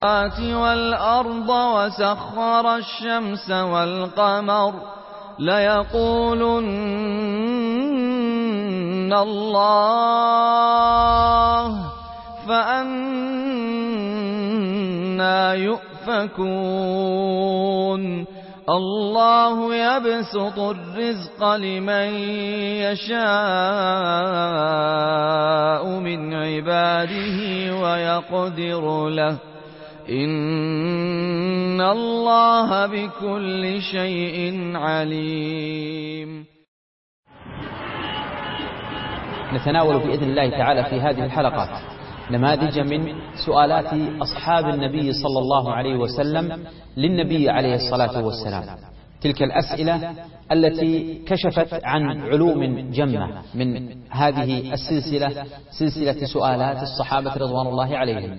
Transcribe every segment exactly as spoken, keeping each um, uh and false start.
والأرض وسخر الشمس والقمر ليقولن الله فأنى يؤفكون الله يبسط الرزق لمن يشاء من عباده ويقدر له إن الله بكل شيء عليم. نتناول بإذن الله تعالى في هذه الحلقات نماذج من سؤالات أصحاب النبي صلى الله عليه وسلم للنبي عليه الصلاة والسلام، تلك الأسئلة التي كشفت عن علوم جمة من هذه السلسلة، سلسلة سؤالات الصحابة رضوان الله عليهم.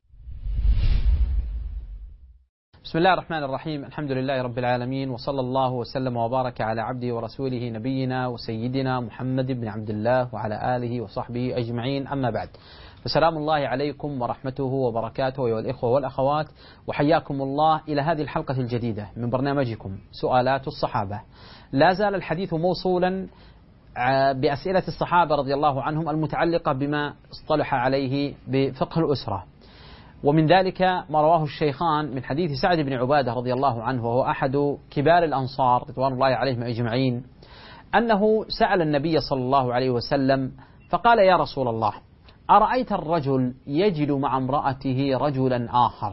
بسم الله الرحمن الرحيم، الحمد لله رب العالمين، وصلى الله وسلم وبارك على عبده ورسوله نبينا وسيدنا محمد بن عبد الله وعلى آله وصحبه أجمعين، أما بعد، فسلام الله عليكم ورحمته وبركاته أيها الإخوة والأخوات، وحياكم الله إلى هذه الحلقة الجديدة من برنامجكم سؤالات الصحابة. لا زال الحديث موصولا بأسئلة الصحابة رضي الله عنهم المتعلقة بما اصطلح عليه بفقه الأسرة، ومن ذلك ما رواه الشيخان من حديث سعد بن عبادة رضي الله عنه، وهو أحد كبار الأنصار رضوان الله عليهم أجمعين، أنه سأل النبي صلى الله عليه وسلم فقال: يا رسول الله، أرأيت الرجل يجد مع امرأته رجلا آخر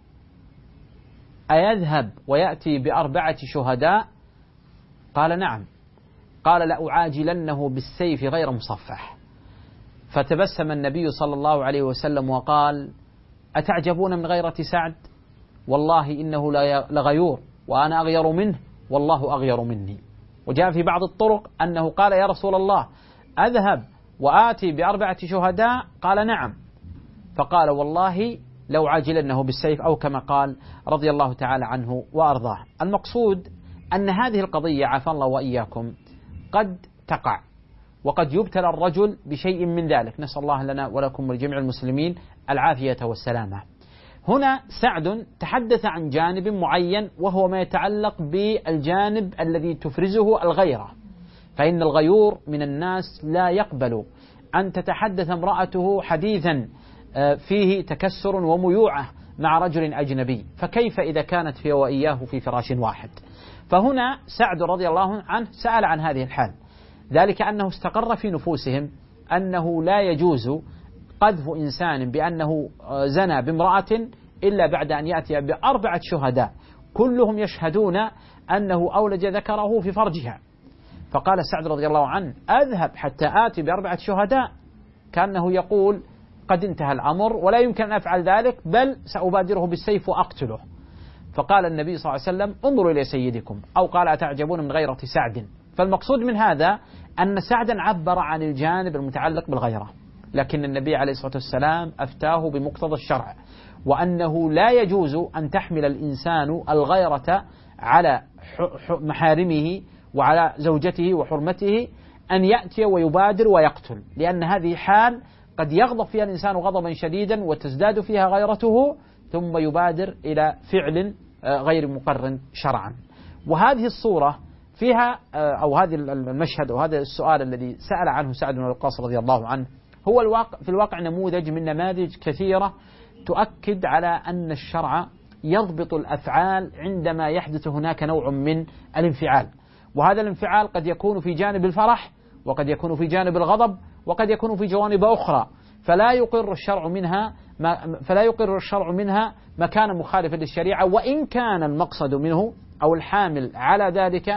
أيذهب ويأتي بأربعة شهداء؟ قال: نعم. قال: لأعاجلنه بالسيف غير مصفح. فتبسم النبي صلى الله عليه وسلم وقال: أتعجبون من غيرة سعد؟ والله إنه لغيور وأنا أغير منه والله أغير مني. وجاء في بعض الطرق أنه قال: يا رسول الله، أذهب وآتي بأربعة شهداء؟ قال: نعم. فقال: والله لو عاجلنه بالسيف، أو كما قال رضي الله تعالى عنه وأرضاه. المقصود أن هذه القضية عافى الله وإياكم قد تقع، وقد يبتلى الرجل بشيء من ذلك، نسأل الله لنا ولكم ولجميع المسلمين العافية والسلامة. هنا سعد تحدث عن جانب معين، وهو ما يتعلق بالجانب الذي تفرزه الغيرة، فإن الغيور من الناس لا يقبل أن تتحدث امرأته حديثا فيه تكسر وميوعة مع رجل أجنبي، فكيف إذا كانت في وإياه في فراش واحد؟ فهنا سعد رضي الله عنه سأل عن هذه الحال، ذلك أنه استقر في نفوسهم أنه لا يجوز قذف إنسان بأنه زنى بامرأة إلا بعد أن يأتي بأربعة شهداء كلهم يشهدون أنه أولج ذكره في فرجها. فقال سعد رضي الله عنه: أذهب حتى آتي بأربعة شهداء، كأنه يقول: قد انتهى الأمر ولا يمكن أن أفعل ذلك، بل سأبادره بالسيف وأقتله. فقال النبي صلى الله عليه وسلم: انظروا إلى سيدكم، أو قال: أتعجبون من غيرة سعد؟ فالمقصود من هذا أن سعدا عبر عن الجانب المتعلق بالغيرة، لكن النبي عليه الصلاة والسلام أفتاه بمقتضى الشرع، وأنه لا يجوز أن تحمل الإنسان الغيرة على محارمه وعلى زوجته وحرمته، أن يأتي ويبادر ويقتل، لأن هذه حال قد يغضب فيها الإنسان غضبا شديدا وتزداد فيها غيرته، ثم يبادر إلى فعل غير مقرن شرعا. وهذه الصورة فيها، أو هذا المشهد أو هذا السؤال الذي سأل عنه سعد بن وقاص رضي الله عنه، هو الواقع في الواقع نموذج من نماذج كثيرة تؤكد على أن الشرع يضبط الأفعال عندما يحدث هناك نوع من الانفعال، وهذا الانفعال قد يكون في جانب الفرح، وقد يكون في جانب الغضب، وقد يكون في جوانب أخرى، فلا يقر الشرع منها ما فلا يقر الشرع منها مكانا مخالفا للشريعة، وإن كان المقصد منه أو الحامل على ذلك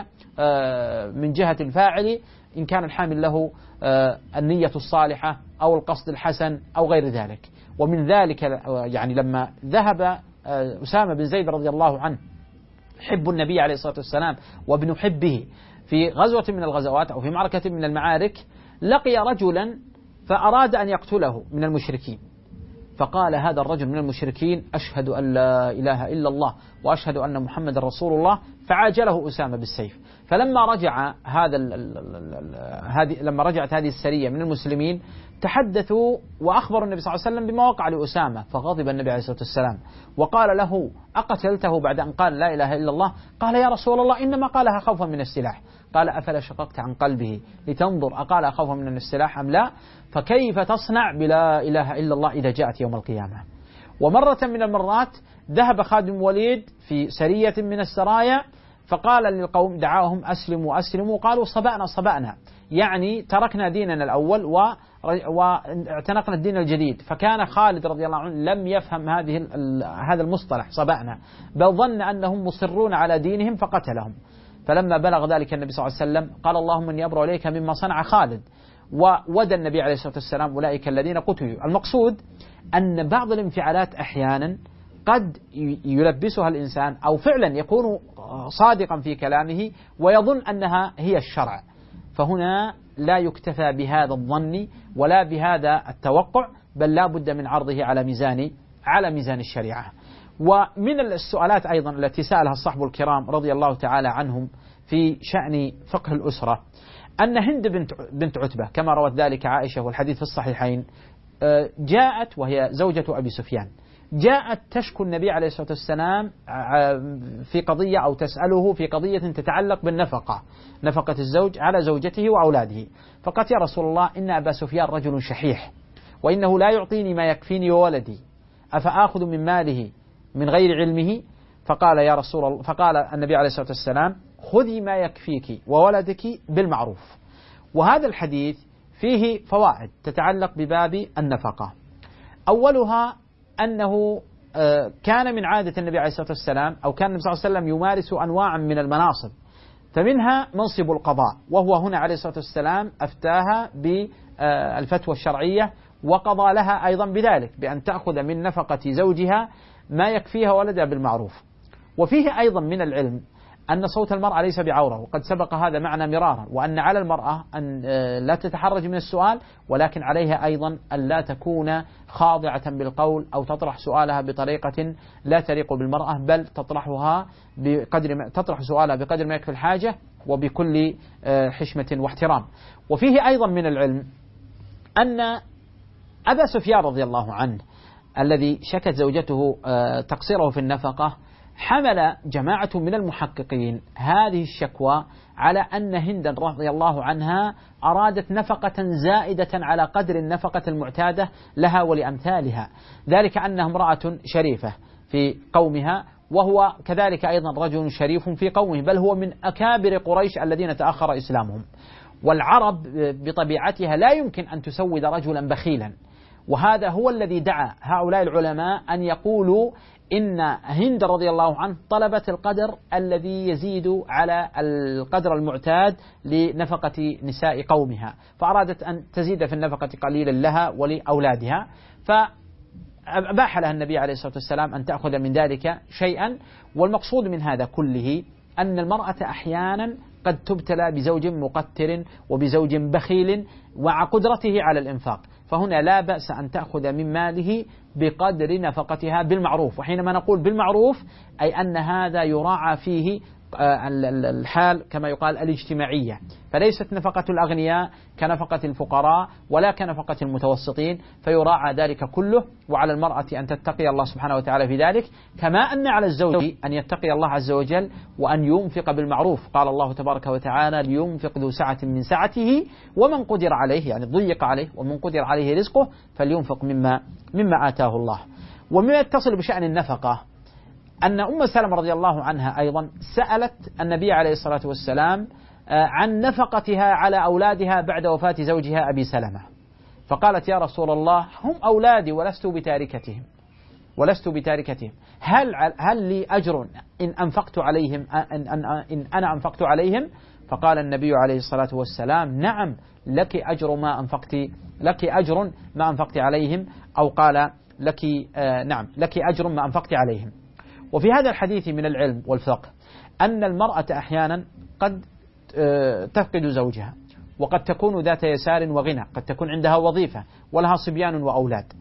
من جهة الفاعل، إن كان الحامل له النية الصالحة أو القصد الحسن أو غير ذلك. ومن ذلك يعني لما ذهب أسامة بن زيد رضي الله عنه حب النبي عليه الصلاة والسلام وابن حبه في غزوة من الغزوات أو في معركة من المعارك، لقي رجلا فأراد أن يقتله من المشركين، فقال هذا الرجل من المشركين أشهد أن لا إله إلا الله وأشهد أن محمد رسول الله، فعاجله أسامة بالسيف. فلما رجع هذا ال ال ال هذه لما رجعت هذه السرية من المسلمين تحدثوا وأخبروا النبي صلى الله عليه وسلم بما وقع لأسامة، فغضب النبي عليه الصلاة والسلام وقال له أقتلته بعد أن قال لا إله إلا الله؟ قال يا رسول الله إنما قالها خوفا من السلاح. قال أفلا شققت عن قلبه لتنظر أقال خوفا من السلاح أم لا؟ فكيف تصنع بلا إله إلا الله إذا جاءت يوم القيامة؟ ومرة من المرات ذهب خادم وليد في سرية من السرايا فقال للقوم دعاهم أسلموا أسلموا، قالوا صبأنا صبأنا، يعني تركنا ديننا الأول واعتنقنا الدين الجديد. فكان خالد رضي الله عنه لم يفهم هذه هذا المصطلح صبأنا، بل ظن أنهم مصرون على دينهم فقتلهم. فلما بلغ ذلك النبي صلى الله عليه وسلم قال اللهم إني أبرأ إليك مما صنع خالد، وودى النبي عليه الصلاة والسلام أولئك الذين قتلوا. المقصود أن بعض الانفعالات أحيانا قد يلبسها الإنسان أو فعلا يكون صادقا في كلامه ويظن أنها هي الشرع، فهنا لا يكتفى بهذا الظن ولا بهذا التوقع، بل لا بد من عرضه على ميزان على ميزان الشريعة. ومن السؤالات أيضا التي سألها الصحب الكرام رضي الله تعالى عنهم في شأن فقه الأسرة أن هند بنت بنت عتبة كما روت ذلك عائشة والحديث في الصحيحين جاءت وهي زوجة أبي سفيان، جاءت تشكو النبي عليه الصلاة والسلام في قضية أو تسأله في قضية تتعلق بالنفقة، نفقة الزوج على زوجته وأولاده. فقالت يا رسول الله إن أبا سفيان رجل شحيح وإنه لا يعطيني ما يكفيني وولدي، أفآخذ من ماله من غير علمه؟ فقال يا رسول الله فقال النبي عليه الصلاة والسلام خذي ما يكفيك وولدك بالمعروف. وهذا الحديث فيه فوائد تتعلق بباب النفقة. أولها أنه كان من عادة النبي عليه الصلاة والسلام أو كان النبي صلى الله عليه وسلم يمارس أنواعا من المناصب، فمنها منصب القضاء، وهو هنا عليه الصلاة والسلام أفتاها بالفتوى الشرعية وقضى لها أيضا بذلك بأن تأخذ من نفقة زوجها ما يكفيها ولدها بالمعروف. وفيه أيضا من العلم أن صوت المرأة ليس بعورة، وقد سبق هذا معنا مرارا، وأن على المرأة أن لا تتحرج من السؤال، ولكن عليها أيضا أن لا تكون خاضعة بالقول أو تطرح سؤالها بطريقة لا تليق بالمرأة، بل تطرحها بقدر ما تطرح سؤالها بقدر ما يكفي الحاجة وبكل حشمة واحترام. وفيه أيضا من العلم أن أبا سفيان رضي الله عنه الذي شكت زوجته تقصيره في النفقة حمل جماعة من المحققين هذه الشكوى على أن هندا رضي الله عنها أرادت نفقة زائدة على قدر النفقة المعتادة لها ولأمثالها، ذلك أنها امرأة شريفة في قومها وهو كذلك أيضا رجل شريف في قومه، بل هو من أكابر قريش الذين تأخر إسلامهم. والعرب بطبيعتها لا يمكن أن تسود رجلا بخيلا، وهذا هو الذي دعا هؤلاء العلماء أن يقولوا إن هند رضي الله عنه طلبت القدر الذي يزيد على القدر المعتاد لنفقة نساء قومها، فأرادت أن تزيد في النفقة قليلا لها ولأولادها، فأباح لها النبي عليه الصلاة والسلام أن تأخذ من ذلك شيئا. والمقصود من هذا كله أن المرأة أحيانا قد تبتلى بزوج مقتر وبزوج بخيل ومع قدرته على الإنفاق، فهنا لا بأس أن تأخذ من ماله بقدر نفقتها بالمعروف. وحينما نقول بالمعروف أي أن هذا يراعى فيه الحال كما يقال الاجتماعية، فليست نفقة الأغنياء كنفقة الفقراء ولا كنفقة المتوسطين، فيراعى ذلك كله. وعلى المرأة أن تتقي الله سبحانه وتعالى في ذلك، كما أن على الزوج أن يتقي الله عز وجل وأن ينفق بالمعروف. قال الله تبارك وتعالى لينفق ذو سعة من سعته ومن قدر عليه، يعني ضيق عليه ومن قدر عليه رزقه فلينفق مما مما آتاه الله. ومما يتصل بشأن النفقة أن أم سلمة رضي الله عنها أيضا سألت النبي عليه الصلاة والسلام عن نفقتها على أولادها بعد وفاة زوجها أبي سلمة، فقالت يا رسول الله هم أولادي ولست بتاركتهم ولست بتاركتهم هل هل لي أجر إن أنفقت عليهم إن, أن إن أنا أنفقت عليهم؟ فقال النبي عليه الصلاة والسلام نعم لك أجر ما أنفقت لك أجر ما أنفقت عليهم، أو قال لك آه نعم لك أجر ما أنفقت عليهم. وفي هذا الحديث من العلم والفقه أن المرأة أحيانا قد تفقد زوجها، وقد تكون ذات يسار وغنى، قد تكون عندها وظيفة ولها صبيان وأولاد،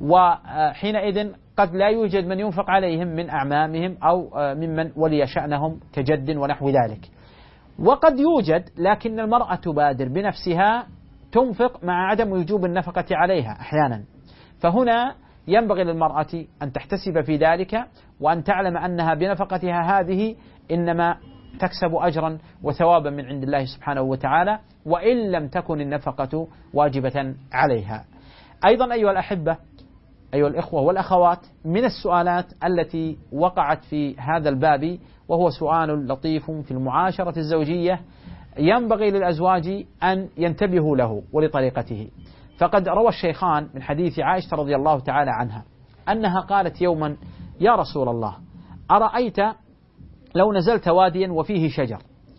وحينئذ قد لا يوجد من ينفق عليهم من أعمامهم أو ممن ولي شأنهم كجد ونحو ذلك. وقد يوجد لكن المرأة تبادر بنفسها تنفق مع عدم وجوب النفقة عليها أحيانا، فهنا ينبغي للمرأة أن تحتسب في ذلك وأن تعلم أنها بنفقتها هذه إنما تكسب أجرا وثوابا من عند الله سبحانه وتعالى، وإن لم تكن النفقة واجبة عليها. أيضا أيها الأحبة أيها الإخوة والأخوات، من السؤالات التي وقعت في هذا الباب وهو سؤال لطيف في المعاشرة الزوجية ينبغي للأزواج أن ينتبهوا له ولطريقته. فقد روى الشيخان من حديث عائشة رضي الله تعالى عنها أنها قالت يوما: يا رسول الله، أرأيت لو نزلت واديا وفيه شجر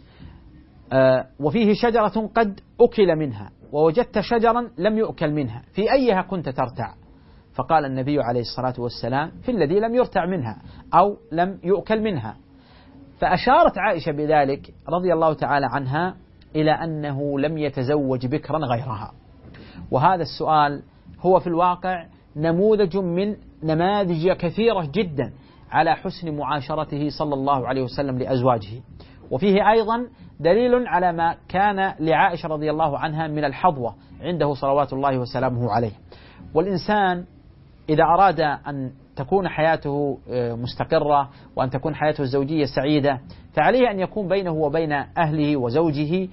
آه وفيه شجرة قد أكل منها ووجدت شجرا لم يؤكل منها، في أيها كنت ترتع؟ فقال النبي عليه الصلاة والسلام: في الذي لم يرتع منها أو لم يؤكل منها. فأشارت عائشة بذلك رضي الله تعالى عنها إلى أنه لم يتزوج بكرا غيرها. وهذا السؤال هو في الواقع نموذج من نماذج كثيرة جدا على حسن معاشرته صلى الله عليه وسلم لأزواجه، وفيه أيضا دليل على ما كان لعائشة رضي الله عنها من الحظوة عنده صلوات الله وسلامه عليه. والإنسان إذا أراد أن تكون حياته مستقرة وأن تكون حياته الزوجية سعيدة فعليه أن يكون بينه وبين أهله وزوجه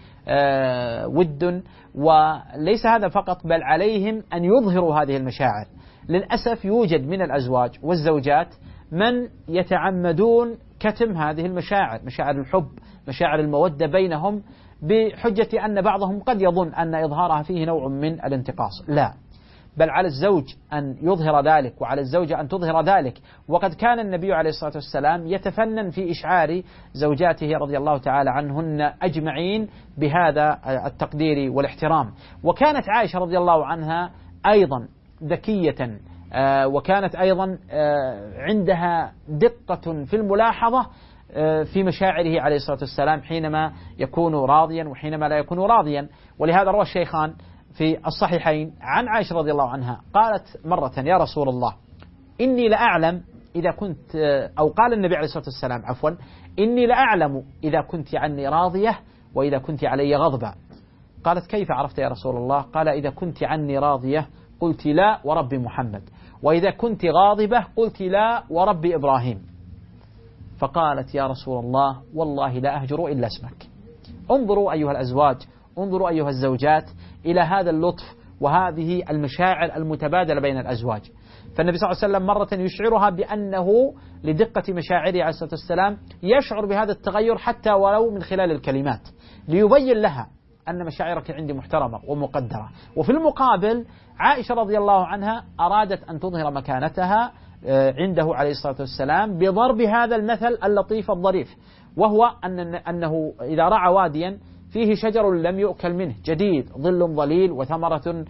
ود، وليس هذا فقط بل عليهم أن يظهروا هذه المشاعر. للأسف يوجد من الأزواج والزوجات من يتعمدون كتم هذه المشاعر، مشاعر الحب، مشاعر المودة بينهم، بحجة أن بعضهم قد يظن أن إظهارها فيه نوع من الانتقاص. لا، بل على الزوج أن يظهر ذلك وعلى الزوجة أن تظهر ذلك. وقد كان النبي عليه الصلاة والسلام يتفنن في إشعار زوجاته رضي الله تعالى عنهن أجمعين بهذا التقدير والاحترام. وكانت عائشة رضي الله عنها أيضا ذكية، وكانت أيضا عندها دقة في الملاحظة في مشاعره عليه الصلاة والسلام حينما يكون راضيا وحينما لا يكون راضيا. ولهذا روى الشيخان في الصحيحين عن عائشة رضي الله عنها قالت مرة: يا رسول الله، إني لأعلم إذا كنت، أو قال النبي عليه الصلاة والسلام عفوا، إني لأعلم إذا كنت عني راضية وإذا كنت علي غضبا. قالت: كيف عرفت يا رسول الله؟ قال: إذا كنت عني راضية قلت لا ورب محمد، وإذا كنت غاضبة قلت لا ورب إبراهيم. فقالت: يا رسول الله، والله لا أهجر إلا اسمك. انظروا أيها الأزواج، انظروا أيها الزوجات إلى هذا اللطف وهذه المشاعر المتبادلة بين الأزواج. فالنبي صلى الله عليه وسلم مرة يشعرها بأنه لدقة مشاعره عليه الصلاة والسلام يشعر بهذا التغير حتى ولو من خلال الكلمات، ليبين لها أن مشاعرك عندي محترمة ومقدرة. وفي المقابل عائشة رضي الله عنها أرادت أن تظهر مكانتها عنده عليه الصلاة والسلام بضرب هذا المثل اللطيف الظريف، وهو أن أنه إذا رعى واديا فيه شجر لم يؤكل منه جديد، ظل ظليل وثمرة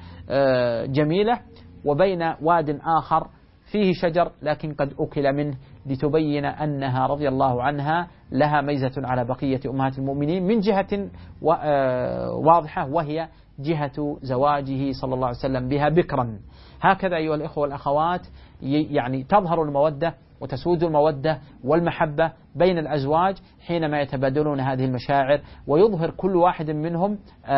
جميلة، وبين واد آخر فيه شجر لكن قد أكل منه، لتبين أنها رضي الله عنها لها ميزة على بقية أمهات المؤمنين من جهة واضحة، وهي جهة زواجه صلى الله عليه وسلم بها بكرا. هكذا أيها الإخوة والأخوات يعني تظهر المودة وتسود المودة والمحبة بين الأزواج حينما يتبادلون هذه المشاعر، ويظهر كل واحد منهم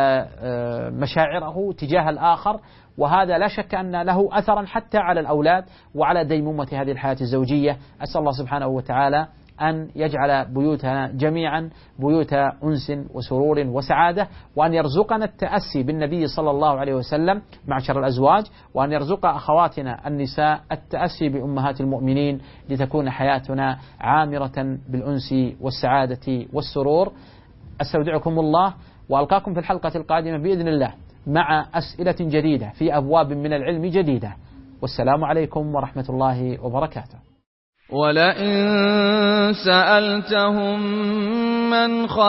مشاعره تجاه الآخر. وهذا لا شك أن له أثرا حتى على الأولاد وعلى ديمومة هذه الحياة الزوجية. أسأل الله سبحانه وتعالى أن يجعل بيوتنا جميعا بيوت أنس وسرور وسعادة، وأن يرزقنا التأسي بالنبي صلى الله عليه وسلم معشر الأزواج، وأن يرزق أخواتنا النساء التأسي بأمهات المؤمنين لتكون حياتنا عامرة بالأنس والسعادة والسرور. أستودعكم الله وألقاكم في الحلقة القادمة بإذن الله مع أسئلة جديدة في أبواب من العلم جديدة، والسلام عليكم ورحمة الله وبركاته. ولئن سألتهم من خلق